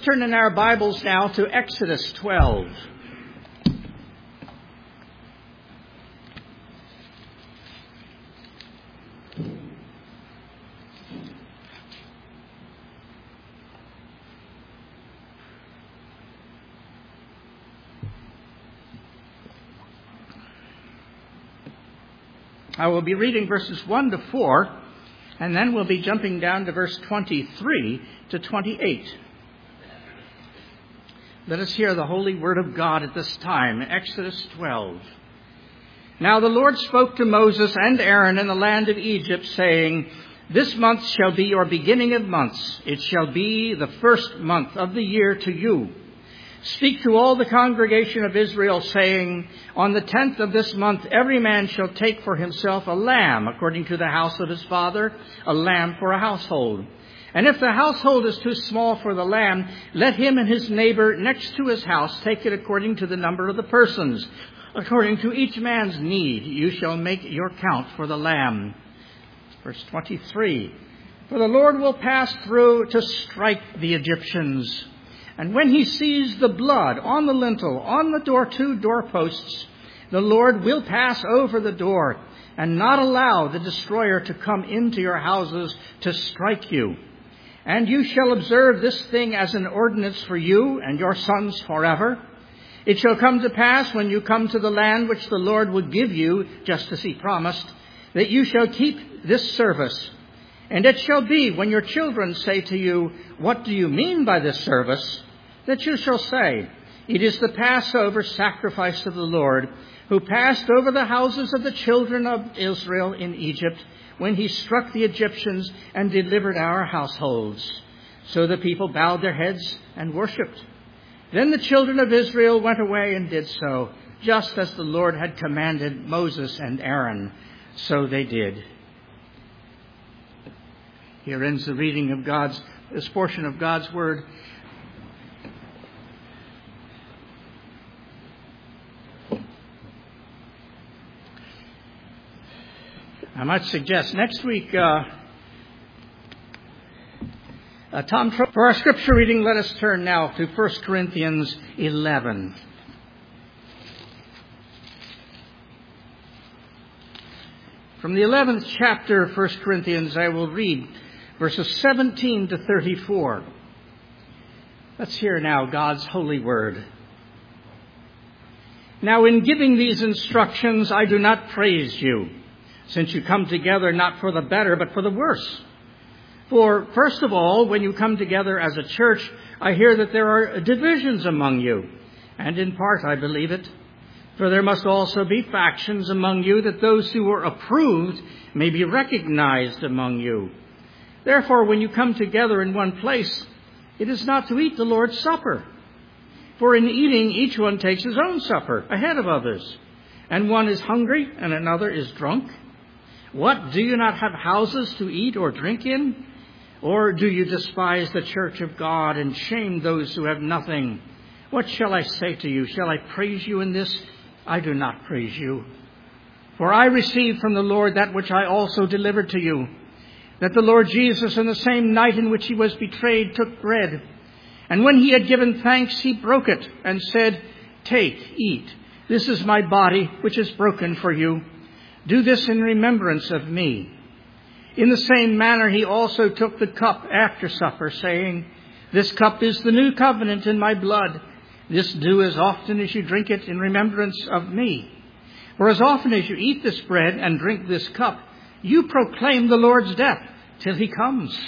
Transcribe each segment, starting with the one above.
turn in our Bibles now to Exodus 12. I will be reading verses 1 to 4, and then we'll be jumping down to verse 23 to 28. Let us hear the holy word of God at this time, Exodus 12. Now the Lord spoke to Moses and Aaron in the land of Egypt, saying, "This month shall be your beginning of months. It shall be the first month of the year to you. Speak to all the congregation of Israel, saying, on the 10th of this month every man shall take for himself a lamb according to the house of his father, a lamb for a household. And if the household is too small for the lamb, let him and his neighbor next to his house take it according to the number of the persons. According to each man's need, you shall make your count for the lamb." Verse 23, "For the Lord will pass through to strike the Egyptians. And when he sees the blood on the lintel, on the two doorposts, the Lord will pass over the door and not allow the destroyer to come into your houses to strike you. And you shall observe this thing as an ordinance for you and your sons forever. It shall come to pass when you come to the land which the Lord will give you, just as he promised, that you shall keep this service. And it shall be when your children say to you, 'What do you mean by this service?' that you shall say, 'It is the Passover sacrifice of the Lord, who passed over the houses of the children of Israel in Egypt, when he struck the Egyptians and delivered our households.' So the people bowed their heads and worshipped. Then the children of Israel went away and did so, just as the Lord had commanded Moses and Aaron. So they did." Here ends the reading of this portion of God's Word. I might suggest next week, Tom, for our scripture reading, let us turn now to 1 Corinthians 11. From the 11th chapter of 1 Corinthians, I will read verses 17 to 34. Let's hear now God's holy word. "Now in giving these instructions, I do not praise you, since you come together not for the better, but for the worse. For first of all, when you come together as a church, I hear that there are divisions among you, and in part I believe it. For there must also be factions among you, that those who are approved may be recognized among you. Therefore, when you come together in one place, it is not to eat the Lord's Supper. For in eating, each one takes his own supper ahead of others, and one is hungry and another is drunk. What, do you not have houses to eat or drink in? Or do you despise the church of God and shame those who have nothing? What shall I say to you? Shall I praise you in this? I do not praise you. For I received from the Lord that which I also delivered to you, that the Lord Jesus, in the same night in which he was betrayed, took bread. And when he had given thanks, he broke it and said, 'Take, eat. This is my body, which is broken for you. Do this in remembrance of me.' In the same manner, he also took the cup after supper, saying, 'This cup is the new covenant in my blood. This do as often as you drink it in remembrance of me. For as often as you eat this bread and drink this cup, you proclaim the Lord's death till he comes.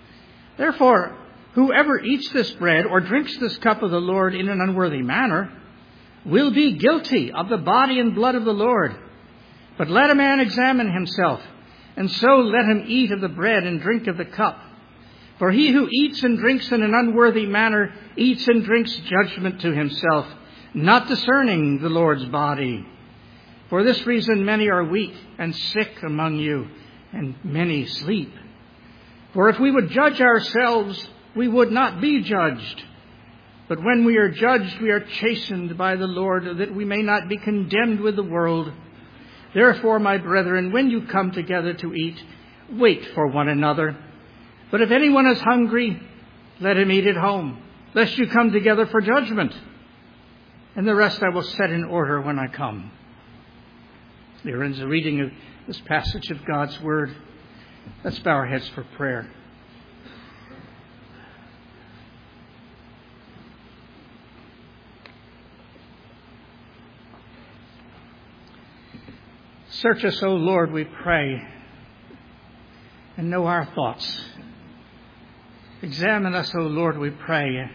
Therefore, whoever eats this bread or drinks this cup of the Lord in an unworthy manner will be guilty of the body and blood of the Lord. But let a man examine himself, and so let him eat of the bread and drink of the cup. For he who eats and drinks in an unworthy manner eats and drinks judgment to himself, not discerning the Lord's body. For this reason many are weak and sick among you, and many sleep. For if we would judge ourselves, we would not be judged. But when we are judged, we are chastened by the Lord, that we may not be condemned with the world. Therefore, my brethren, when you come together to eat, wait for one another. But if anyone is hungry, let him eat at home, lest you come together for judgment. And the rest I will set in order when I come. There ends the reading of this passage of God's Word. Let's bow our heads for prayer. Search us, O Lord, we pray, and know our thoughts. Examine us, O Lord, we pray,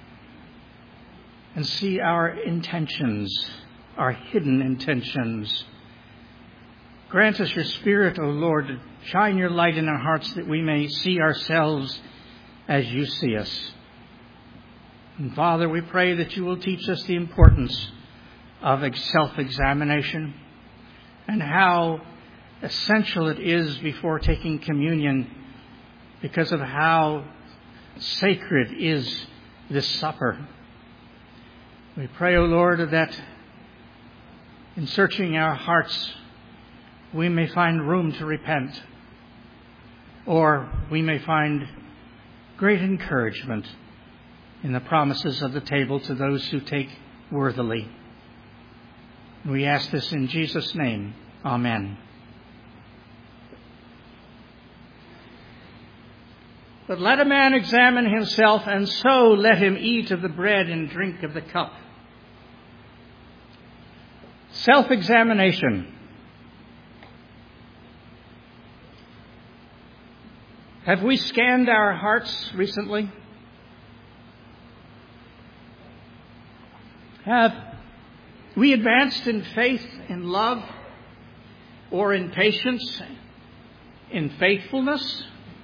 and see our intentions, our hidden intentions. Grant us your Spirit, O Lord, to shine your light in our hearts that we may see ourselves as you see us. And Father, we pray that you will teach us the importance of self-examination and how essential it is before taking communion because of how sacred is this supper. We pray, O Lord, that in searching our hearts, we may find room to repent, or we may find great encouragement in the promises of the table to those who take worthily. We ask this in Jesus' name. Amen. But let a man examine himself, and so let him eat of the bread and drink of the cup. Self-examination. Have we scanned our hearts recently? Have we advanced in faith, in love, or in patience, in faithfulness?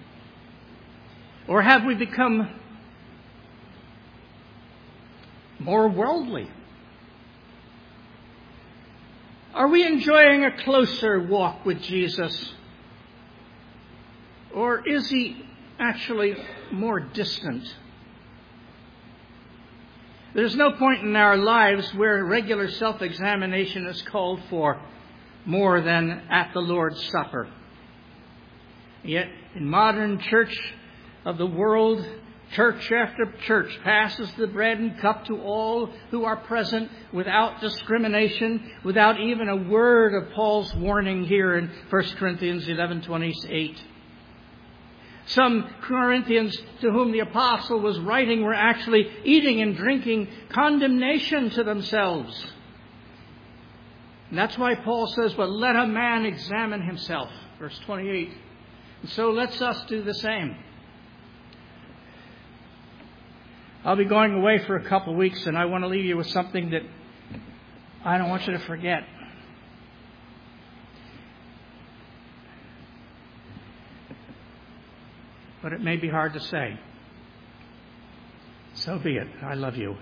Or have we become more worldly? Are we enjoying a closer walk with Jesus? Or is he actually more distant? There's no point in our lives where regular self-examination is called for more than at the Lord's Supper. Yet in modern church of the world, church after church passes the bread and cup to all who are present without discrimination, without even a word of Paul's warning here in 1 Corinthians 11:28. Some Corinthians to whom the apostle was writing were actually eating and drinking condemnation to themselves. And that's why Paul says, but let a man examine himself. Verse 28. And so let's us do the same. I'll be going away for a couple of weeks, and I want to leave you with something that I don't want you to forget. But it may be hard to say. So be it. I love you.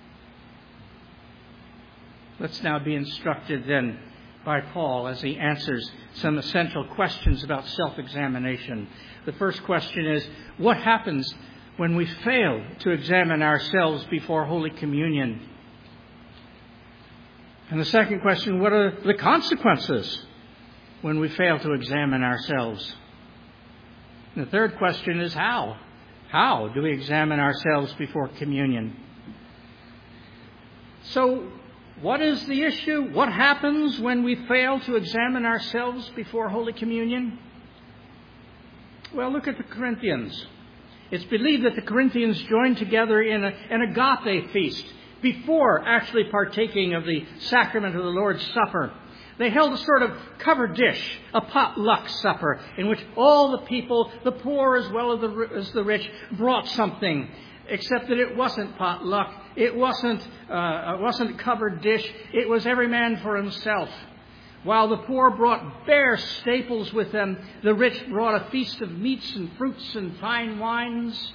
Let's now be instructed then by Paul as he answers some essential questions about self-examination. The first question is, what happens when we fail to examine ourselves before Holy Communion? And the second question, what are the consequences when we fail to examine ourselves? And the third question is how? How do we examine ourselves before communion? So, what is the issue? What happens when we fail to examine ourselves before Holy Communion? Well, look at the Corinthians. It's believed that the Corinthians joined together in an agape feast before actually partaking of the sacrament of the Lord's Supper. They held a sort of covered dish, a potluck supper, in which all the people, the poor as well as the rich, brought something. Except that it wasn't potluck, it wasn't covered dish. It was every man for himself. While the poor brought bare staples with them, the rich brought a feast of meats and fruits and fine wines.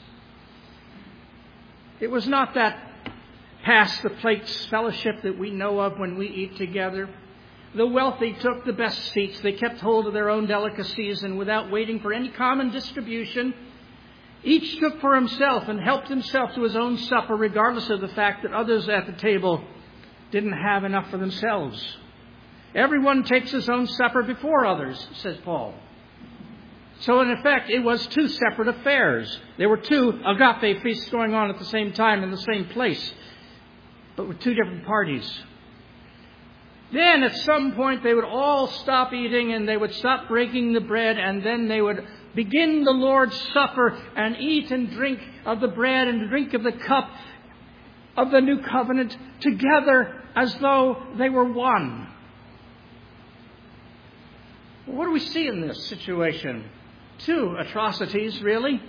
It was not that pass the plates fellowship that we know of when we eat together. The wealthy took the best seats. They kept hold of their own delicacies, and without waiting for any common distribution, each took for himself and helped himself to his own supper, regardless of the fact that others at the table didn't have enough for themselves. Everyone takes his own supper before others, says Paul. So in effect, it was two separate affairs. There were two agape feasts going on at the same time in the same place, but with two different parties. Then at some point they would all stop eating and they would stop breaking the bread, and then they would begin the Lord's Supper and eat and drink of the bread and drink of the cup of the new covenant together as though they were one. What do we see in this situation? Two atrocities, really.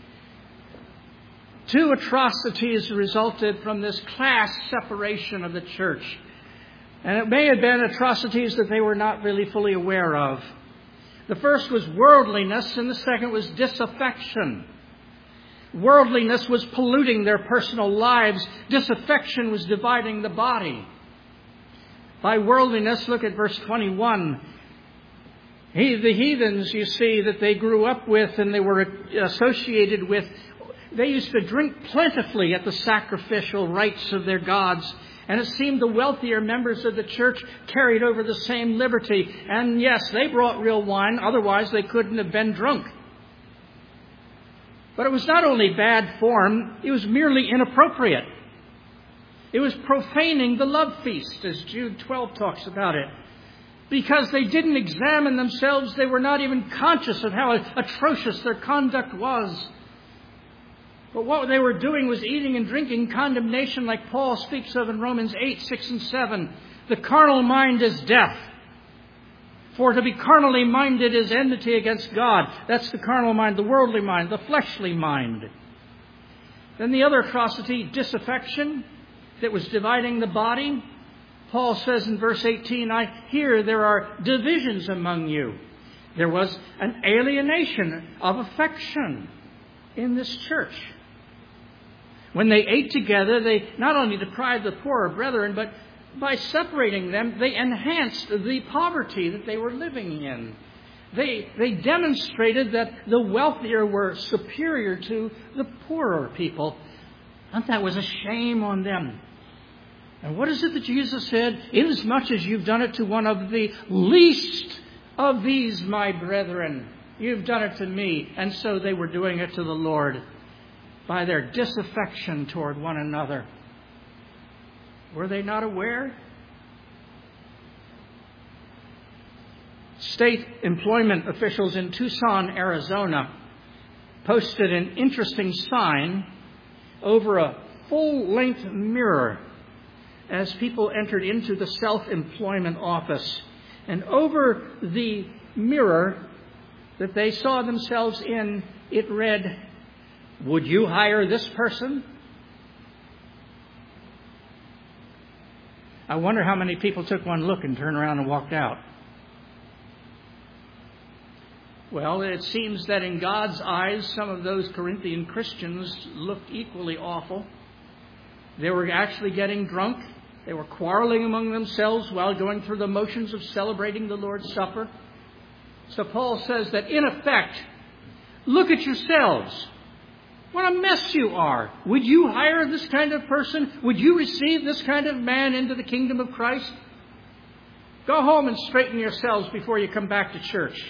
Two atrocities resulted from this class separation of the church. And it may have been atrocities that they were not really fully aware of. The first was worldliness, and the second was disaffection. Worldliness was polluting their personal lives. Disaffection was dividing the body. By worldliness, look at verse 21. The heathens, you see, that they grew up with and they were associated with, they used to drink plentifully at the sacrificial rites of their gods. And it seemed the wealthier members of the church carried over the same liberty. And yes, they brought real wine, otherwise they couldn't have been drunk. But it was not only bad form, it was merely inappropriate. It was profaning the love feast, as Jude 12 talks about it. Because they didn't examine themselves, they were not even conscious of how atrocious their conduct was. But what they were doing was eating and drinking condemnation, like Paul speaks of in Romans 8, 6, and 7. The carnal mind is death. For to be carnally minded is enmity against God. That's the carnal mind, the worldly mind, the fleshly mind. Then the other atrocity, disaffection, that was dividing the body. Paul says in verse 18, I hear there are divisions among you. There was an alienation of affection in this church. When they ate together, they not only deprived the poorer brethren, but by separating them, they enhanced the poverty that they were living in. They demonstrated that the wealthier were superior to the poorer people. And that was a shame on them. And what is it that Jesus said? Inasmuch as you've done it to one of the least of these, my brethren, you've done it to me. And so they were doing it to the Lord by their disaffection toward one another. Were they not aware? State employment officials in Tucson, Arizona, posted an interesting sign over a full-length mirror as people entered into the self-employment office. And over the mirror that they saw themselves in, it read, "Would you hire this person?" I wonder how many people took one look and turned around and walked out. Well, it seems that in God's eyes, some of those Corinthian Christians looked equally awful. They were actually getting drunk. They were quarreling among themselves while going through the motions of celebrating the Lord's Supper. So Paul says that, in effect, look at yourselves. What a mess you are. Would you hire this kind of person? Would you receive this kind of man into the kingdom of Christ? Go home and straighten yourselves before you come back to church.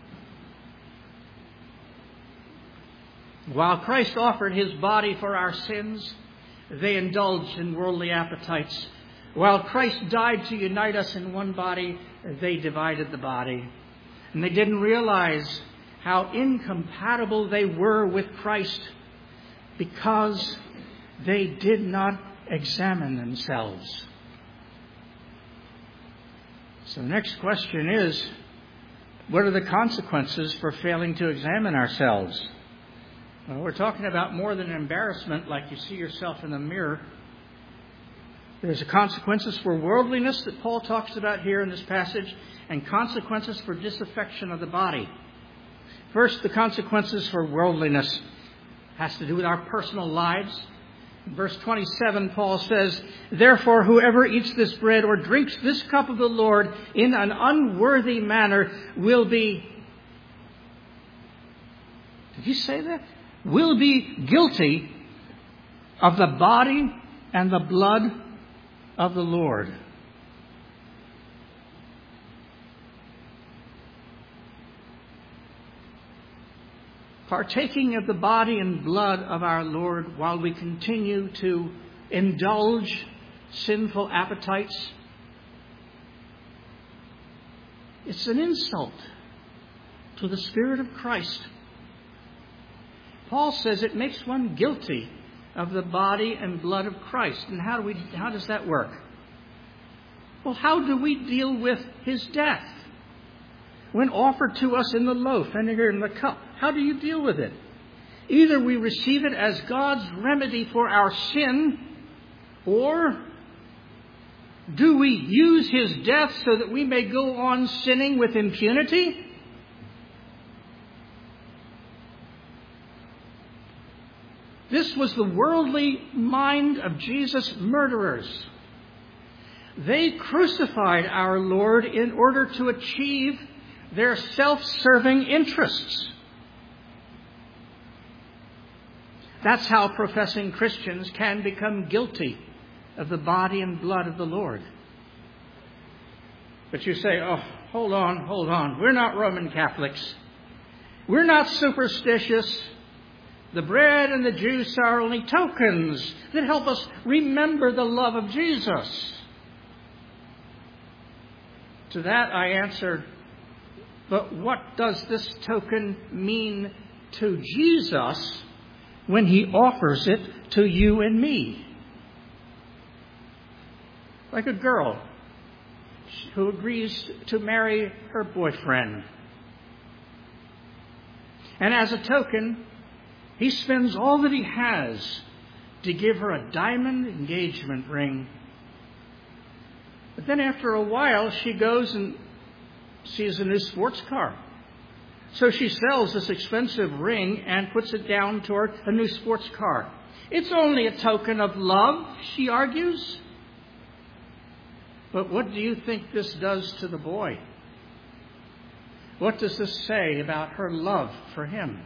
While Christ offered his body for our sins, they indulged in worldly appetites. While Christ died to unite us in one body, they divided the body. And they didn't realize how incompatible they were with Christ because they did not examine themselves. So the next question is, what are the consequences for failing to examine ourselves? Well, we're talking about more than embarrassment like you see yourself in the mirror. There's consequences for worldliness that Paul talks about here in this passage, and consequences for disaffection of the body. First, the consequences for worldliness has to do with our personal lives. In verse 27, Paul says, "Therefore, whoever eats this bread or drinks this cup of the Lord in an unworthy manner will be..." Did you say that? "Will be guilty of the body and the blood of the Lord." partaking of the body and blood of our Lord while we continue to indulge sinful appetites, it's an insult to the Spirit of Christ. Paul says it makes one guilty of the body and blood of Christ. And how does that work? Well, how do we deal with his death? When offered to us in the loaf and here in the cup, how do you deal with it? Either we receive it as God's remedy for our sin, or do we use his death so that we may go on sinning with impunity? This was the worldly mind of Jesus' murderers. They crucified our Lord in order to achieve their self-serving interests. That's how professing Christians can become guilty of the body and blood of the Lord. But you say, oh, hold on. We're not Roman Catholics. We're not superstitious. The bread and the juice are only tokens that help us remember the love of Jesus. To that I answer, but what does this token mean to Jesus when he offers it to you and me? Like a girl who agrees to marry her boyfriend. And as a token, he spends all that he has to give her a diamond engagement ring. But then after a while, she goes and sees a new sports car. So she sells this expensive ring and puts it down toward a new sports car. It's only a token of love, she argues. But what do you think this does to the boy? What does this say about her love for him?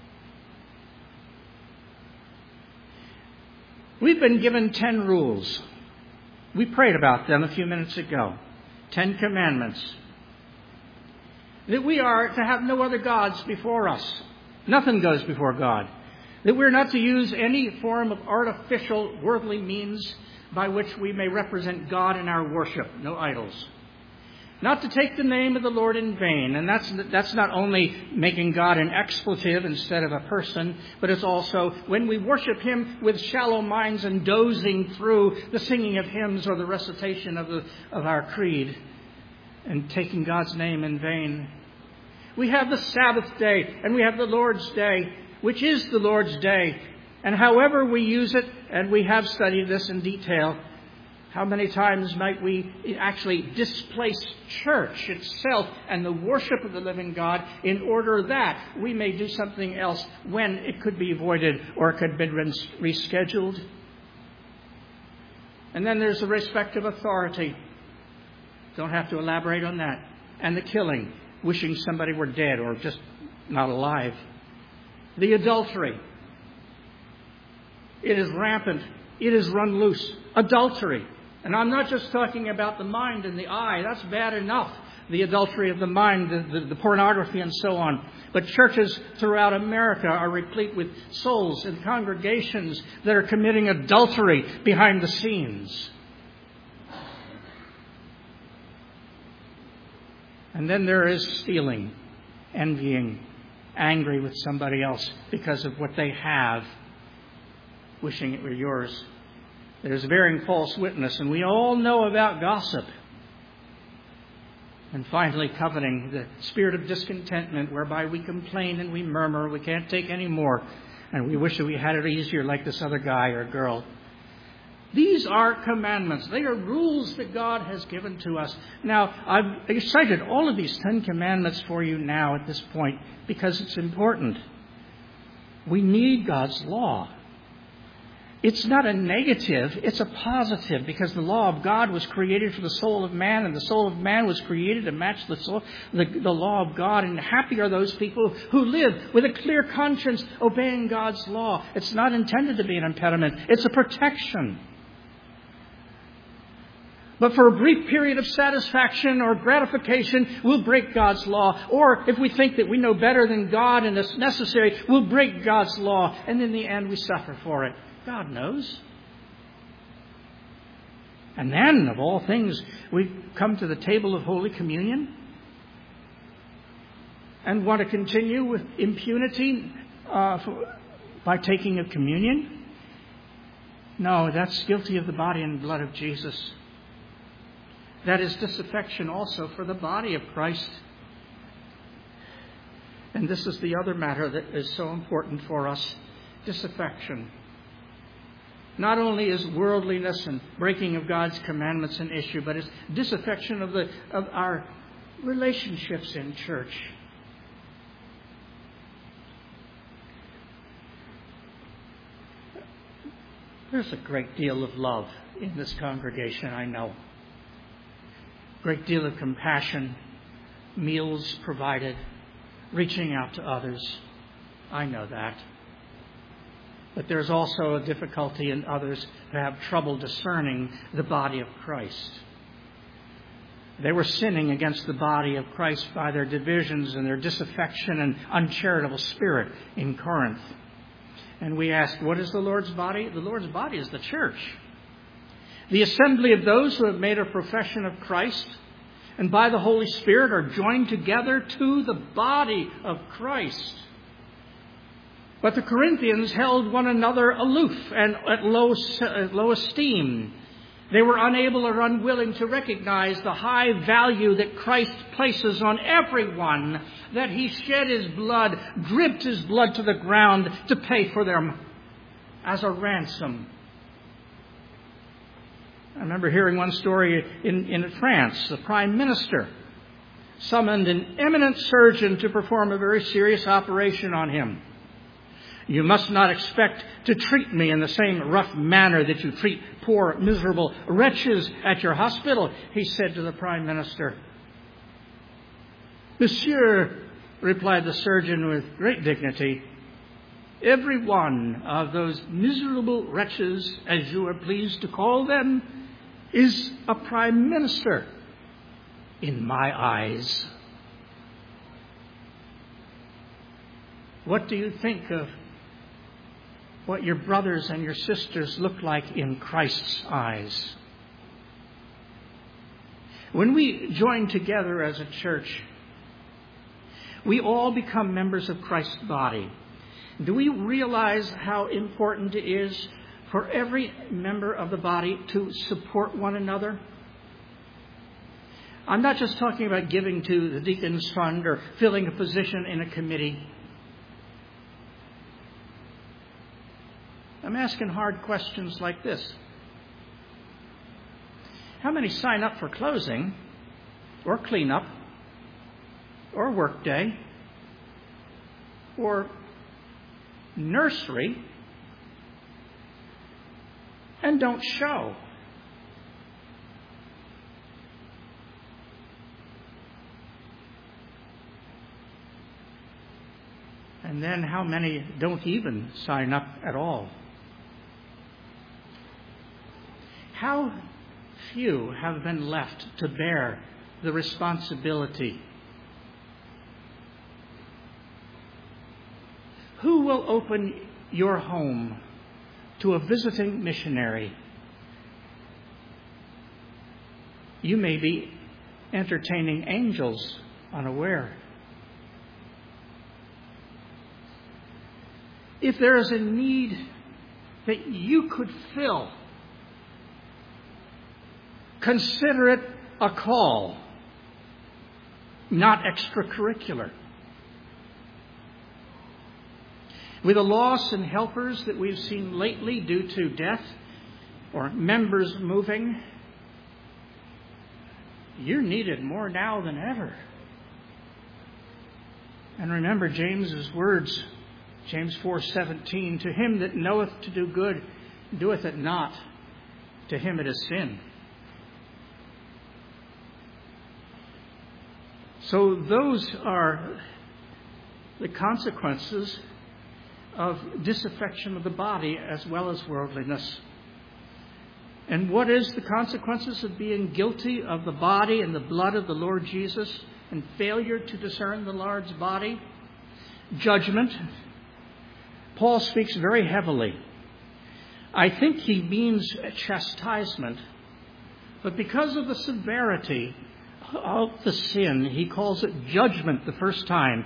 We've been given 10 rules. We prayed about them a few minutes ago. 10 commandments. That we are to have no other gods before us. Nothing goes before God. That we're not to use any form of artificial worldly means by which we may represent God in our worship. No idols. Not to take the name of the Lord in vain. And that's not only making God an expletive instead of a person, but it's also when we worship him with shallow minds and dozing through the singing of hymns or the recitation of our creed and taking God's name in vain. We have the Sabbath day and we have the Lord's day, which is the Lord's day. And however we use it, and we have studied this in detail, how many times might we actually displace church itself and the worship of the living God in order that we may do something else when it could be avoided or it could be rescheduled? And then there's the respect of authority. Don't have to elaborate on that. And the killing, wishing somebody were dead or just not alive. The adultery. It is rampant. It is run loose. Adultery. And I'm not just talking about the mind and the eye. That's bad enough. The adultery of the mind, the pornography and so on. But churches throughout America are replete with souls and congregations that are committing adultery behind the scenes. And then there is stealing, envying, angry with somebody else because of what they have, wishing it were yours. There's bearing false witness, and we all know about gossip. And finally, coveting, the spirit of discontentment, whereby we complain and we murmur, we can't take any more, and we wish that we had it easier like this other guy or girl. These are commandments. They are rules that God has given to us. Now, I've cited all of these 10 commandments for you now at this point because it's important. We need God's law. It's not a negative, it's a positive, because the law of God was created for the soul of man, and the soul of man was created to match the law of God. And happy are those people who live with a clear conscience obeying God's law. It's not intended to be an impediment. It's a protection. But for a brief period of satisfaction or gratification, we'll break God's law. Or if we think that we know better than God and it's necessary, we'll break God's law. And in the end, we suffer for it. God knows. And then, of all things, we come to the table of Holy Communion and want to continue with impunity by taking of communion. No, that's guilty of the body and blood of Jesus. That is disaffection also for the body of Christ. And this is the other matter that is so important for us, disaffection. Not only is worldliness and breaking of God's commandments an issue, but it's disaffection of our relationships in church. There's a great deal of love in this congregation, I know. Great deal of compassion, meals provided, reaching out to others. I know that. But there's also a difficulty in others who have trouble discerning the body of Christ. They were sinning against the body of Christ by their divisions and their disaffection and uncharitable spirit in Corinth. And we ask, what is the Lord's body? The Lord's body is the church. The assembly of those who have made a profession of Christ and by the Holy Spirit are joined together to the body of Christ. But the Corinthians held one another aloof and at low esteem. They were unable or unwilling to recognize the high value that Christ places on everyone, that He shed His blood, dripped His blood to the ground to pay for them as a ransom. I remember hearing one story in France. The Prime Minister summoned an eminent surgeon to perform a very serious operation on him. You must not expect to treat me in the same rough manner that you treat poor, miserable wretches at your hospital, he said to the Prime Minister. Monsieur, replied the surgeon with great dignity, every one of those miserable wretches, as you are pleased to call them, is a Prime Minister in my eyes. What do you think of what your brothers and your sisters look like in Christ's eyes? When we join together as a church, we all become members of Christ's body. Do we realize how important it is for every member of the body to support one another? I'm not just talking about giving to the deacon's fund or filling a position in a committee. I'm asking hard questions like this. How many sign up for closing or cleanup or workday or nursery and don't show? And then how many don't even sign up at all? How few have been left to bear the responsibility? Who will open your home to a visiting missionary? You may be entertaining angels unaware. If there is a need that you could fill, consider it a call, not extracurricular. With the loss in helpers that we've seen lately due to death or members moving, you're needed more now than ever. And remember James's words, James 4:17, to him that knoweth to do good, doeth it not, to him it is sin. So those are the consequences of disaffection of the body as well as worldliness. And what is the consequences of being guilty of the body and the blood of the Lord Jesus and failure to discern the Lord's body? Judgment. Paul speaks very heavily. I think he means chastisement, but because of the severity of the sin, he calls it judgment the first time.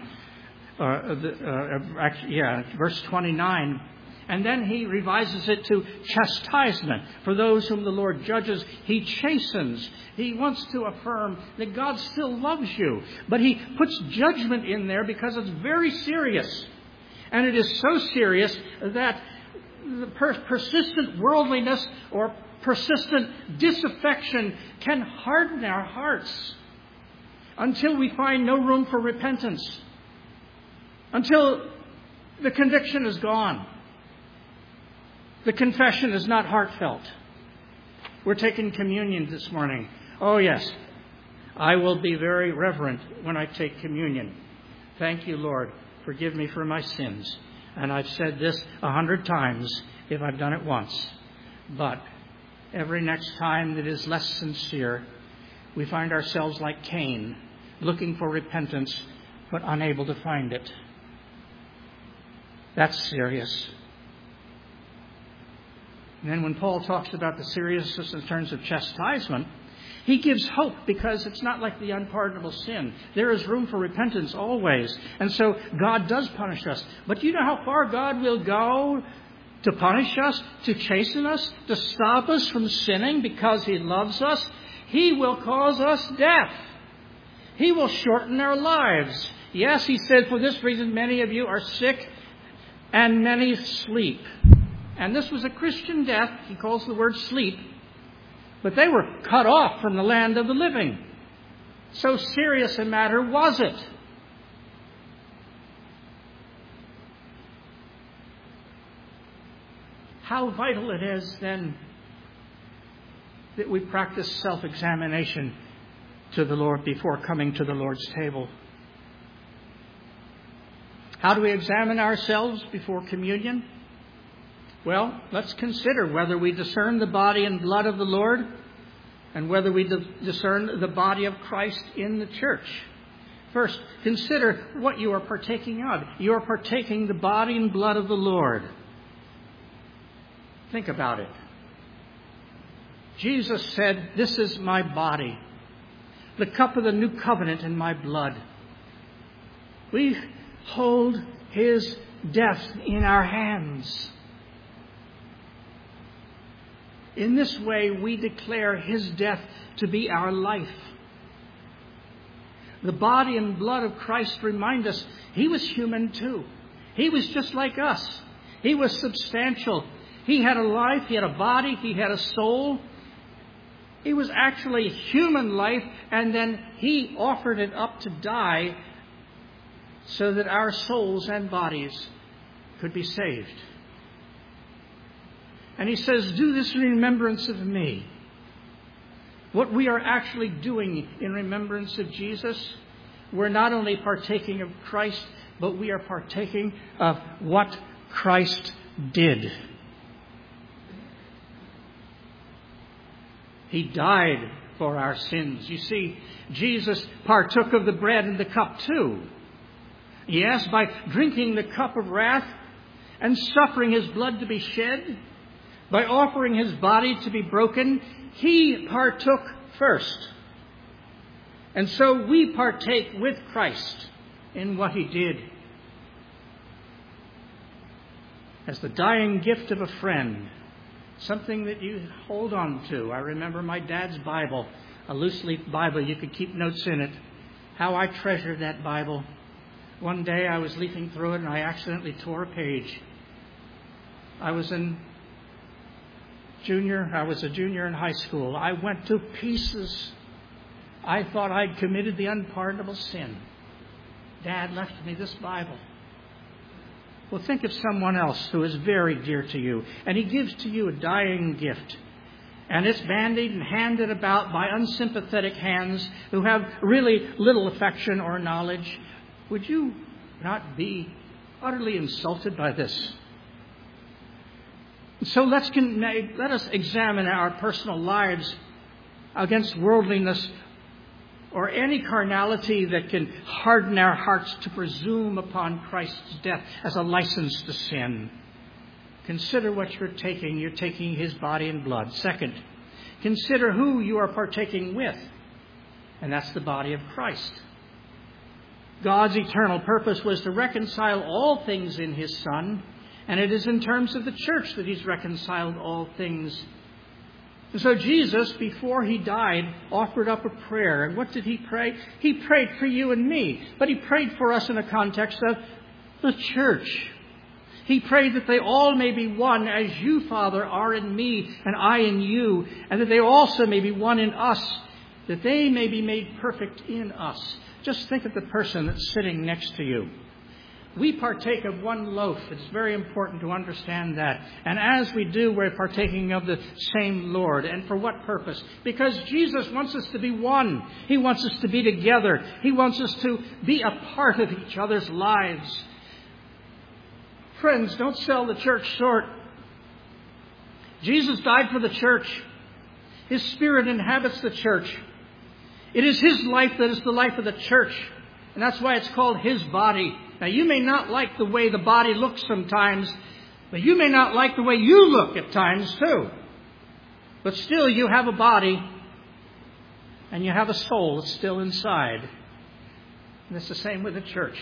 Verse 29. And then he revises it to chastisement. For those whom the Lord judges, he chastens. He wants to affirm that God still loves you. But he puts judgment in there because it's very serious. And it is so serious that the persistent worldliness or persistent disaffection can harden our hearts until we find no room for repentance. Until the conviction is gone. The confession is not heartfelt. We're taking communion this morning. Oh, yes. I will be very reverent when I take communion. Thank you, Lord. Forgive me for my sins. And I've said this 100 times if I've done it once. But every next time that is less sincere, we find ourselves like Cain, looking for repentance, but unable to find it. That's serious. And then when Paul talks about the seriousness in terms of chastisement, he gives hope because it's not like the unpardonable sin. There is room for repentance always. And so God does punish us. But do you know how far God will go to punish us, to chasten us, to stop us from sinning because He loves us? He will cause us death. He will shorten our lives. Yes, He said, for this reason many of you are sick and many sleep. And this was a Christian death. He calls the word sleep. But they were cut off from the land of the living. So serious a matter was it. How vital it is then that we practice self-examination to the Lord before coming to the Lord's table. How do we examine ourselves before communion? Well, let's consider whether we discern the body and blood of the Lord and whether we discern the body of Christ in the church. First, consider what you are partaking of. You are partaking the body and blood of the Lord. Think about it. Jesus said, "This is my body, the cup of the new covenant in my blood." We hold His death in our hands. In this way, we declare His death to be our life. The body and blood of Christ remind us He was human too. He was just like us. He was substantial. He had a life, He had a body, He had a soul. He was actually human life, and then He offered it up to die so that our souls and bodies could be saved. And He says, do this in remembrance of me. What we are actually doing in remembrance of Jesus, we're not only partaking of Christ, but we are partaking of what Christ did. He died for our sins. You see, Jesus partook of the bread and the cup too. Yes, by drinking the cup of wrath and suffering His blood to be shed, by offering His body to be broken, He partook first. And so we partake with Christ in what He did. As the dying gift of a friend, something that you hold on to. I remember my dad's Bible, a loose leaf Bible. You could keep notes in it. How I treasured that Bible. One day I was leafing through it and I accidentally tore a page. I was a junior in high school. I went to pieces. I thought I'd committed the unpardonable sin. Dad left me this Bible. Well, think of someone else who is very dear to you, and he gives to you a dying gift. And it's bandied and handed about by unsympathetic hands who have really little affection or knowledge. Would you not be utterly insulted by this? So let us examine our personal lives against worldliness or any carnality that can harden our hearts to presume upon Christ's death as a license to sin. Consider what you're taking. You're taking His body and blood. Second, consider who you are partaking with, and that's the body of Christ. God's eternal purpose was to reconcile all things in His Son, and it is in terms of the church that He's reconciled all things. And so Jesus, before He died, offered up a prayer. And what did He pray? He prayed for you and me, but He prayed for us in a context of the church. He prayed that they all may be one, as you, Father, are in me and I in you, and that they also may be one in us, that they may be made perfect in us. Just think of the person that's sitting next to you. We partake of one loaf. It's very important to understand that. And as we do, we're partaking of the same Lord. And for what purpose? Because Jesus wants us to be one. He wants us to be together. He wants us to be a part of each other's lives. Friends, don't sell the church short. Jesus died for the church. His Spirit inhabits the church. It is His life that is the life of the church. And that's why it's called His body. Now, you may not like the way the body looks sometimes, but you may not like the way you look at times too. But still, you have a body, and you have a soul that's still inside. And it's the same with the church.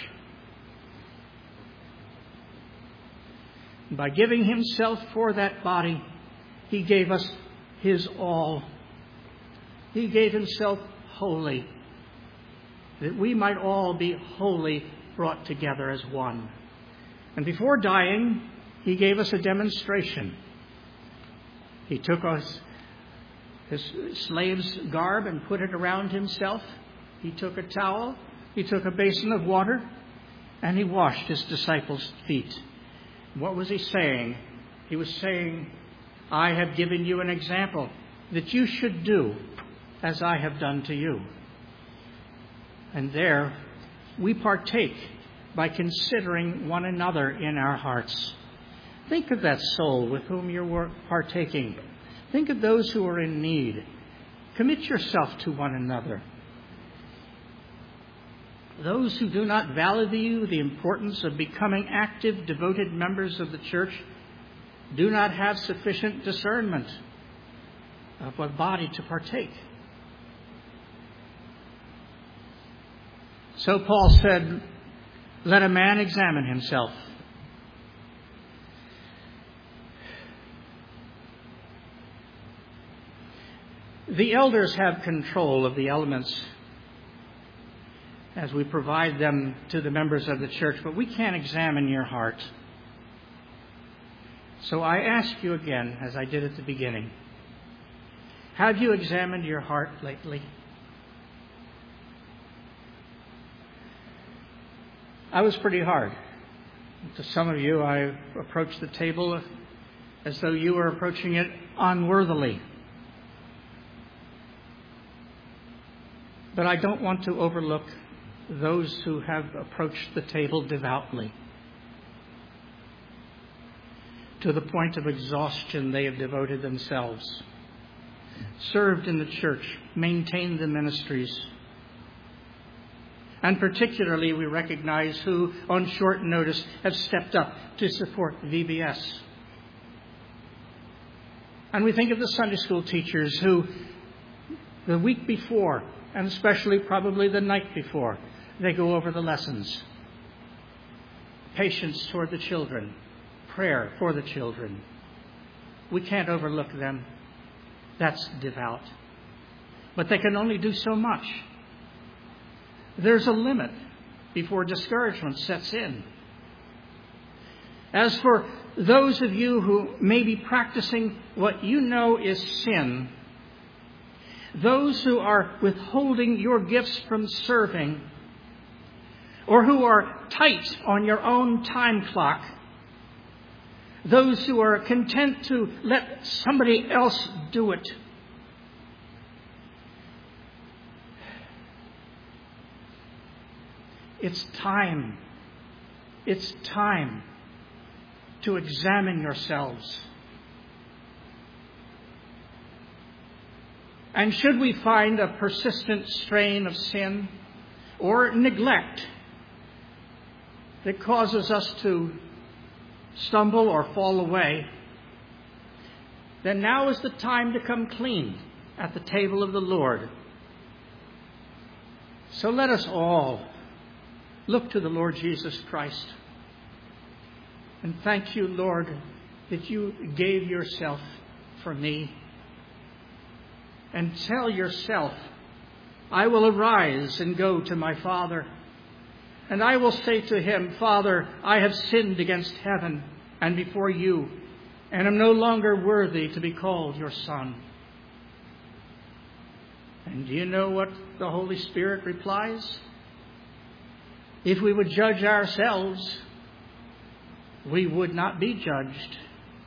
By giving Himself for that body, He gave us His all. He gave Himself wholly, that we might all be wholly brought together as one. And before dying, He gave us a demonstration. He took His slave's garb and put it around Himself. He took a towel, He took a basin of water, and He washed His disciples' feet. What was He saying? He was saying, I have given you an example that you should do as I have done to you. And there we partake by considering one another in our hearts. Think of that soul with whom you're partaking. Think of those who are in need. Commit yourself to one another. Those who do not value the importance of becoming active, devoted members of the church do not have sufficient discernment of what body to partake. So Paul said, let a man examine himself. The elders have control of the elements as we provide them to the members of the church, but we can't examine your heart. So I ask you again, as I did at the beginning, have you examined your heart lately? I was pretty hard. To some of you, I approached the table as though you were approaching it unworthily. But I don't want to overlook those who have approached the table devoutly. To the point of exhaustion, they have devoted themselves, served in the church, maintained the ministries. And particularly, we recognize who, on short notice, have stepped up to support VBS. And we think of the Sunday school teachers who, the week before, and especially probably the night before, they go over the lessons. Patience toward the children. Prayer for the children. We can't overlook them. That's devout. But they can only do so much. There's a limit before discouragement sets in. As for those of you who may be practicing what you know is sin, those who are withholding your gifts from serving, or who are tight on your own time clock, those who are content to let somebody else do it, it's time to examine yourselves And should we find a persistent strain of sin or neglect that causes us to stumble or fall away, then now is the time to come clean at the table of the Lord. So let us all look to the Lord Jesus Christ and thank you, Lord, that you gave yourself for me. And tell yourself, I will arise and go to my Father, and I will say to him, Father, I have sinned against heaven and before you, and am no longer worthy to be called your son. And do you know what the Holy Spirit replies? If we would judge ourselves, we would not be judged.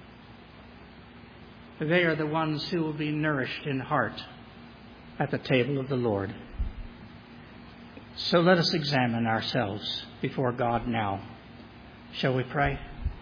They are the ones who will be nourished in heart at the table of the Lord. So let us examine ourselves before God now. Shall we pray?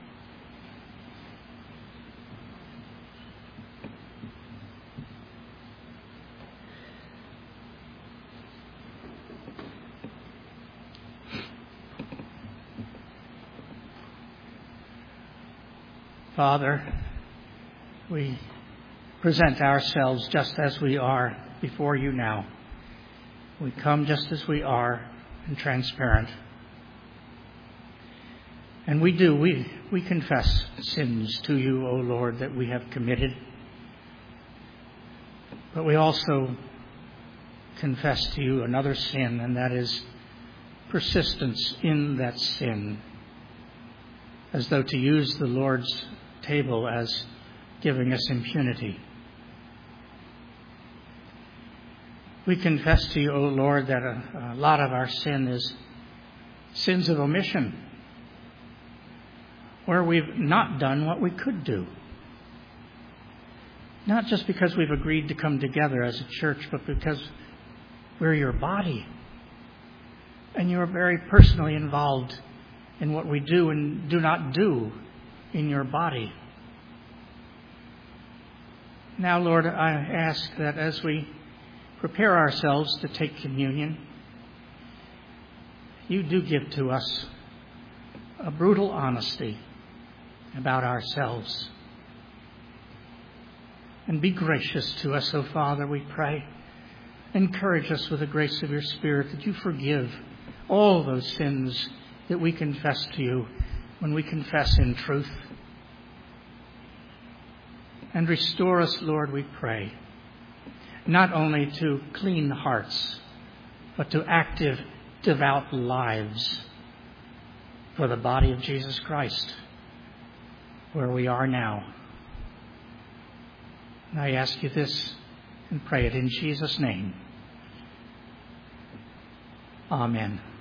Father, we present ourselves just as we are before you now. We come just as we are and transparent. And we confess sins to you, O Lord, that we have committed. But we also confess to you another sin, and that is persistence in that sin, as though to use the Lord's table as giving us impunity. We confess to you, O Lord, that a lot of our sin is sins of omission, where we've not done what we could do. Not just because we've agreed to come together as a church, but because we're your body. And you're very personally involved in what we do and do not do in your body. Now, Lord, I ask that as we prepare ourselves to take communion, you do give to us a brutal honesty about ourselves. And be gracious to us, O Father, we pray. Encourage us with the grace of your Spirit that you forgive all those sins that we confess to you when we confess in truth. And restore us, Lord, we pray, not only to clean hearts, but to active, devout lives for the body of Jesus Christ, where we are now. And I ask you this and pray it in Jesus' name. Amen.